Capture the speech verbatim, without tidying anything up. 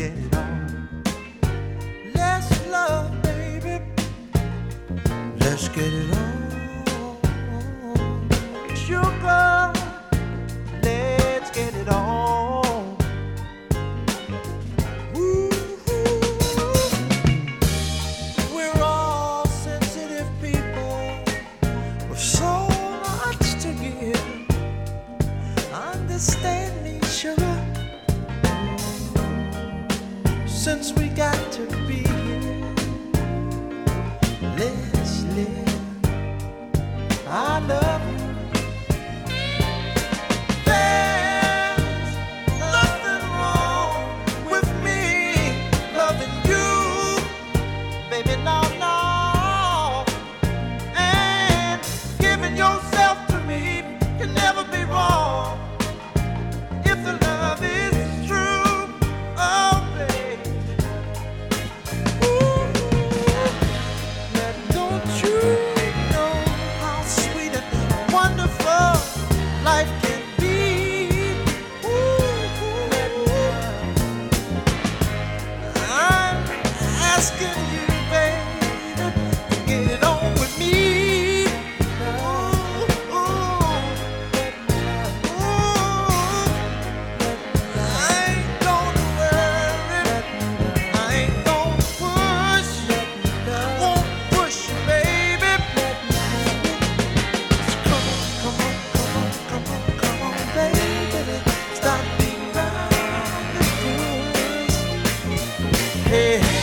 get it on. Let's love, baby. Let's get it on. Sugar, let's get it on. Ooh, we're all sensitive people with so much to give. Understand me, sugar. Since we got to be here, let's live. I love you. There's nothing wrong with me loving you, baby, no, no. And giving yourself to me can never be wrong if the love is true. Oh, baby. Ooh, now don't you know how sweet and wonderful life can be? Ooh, I'm asking you, baby, to get on with me. Ooh, ooh, ooh. I ain't gonna worry, I ain't gonna push, won't push you, baby. So come on, come on, come on, come on, come on, baby. Stop being around the bush. Hey.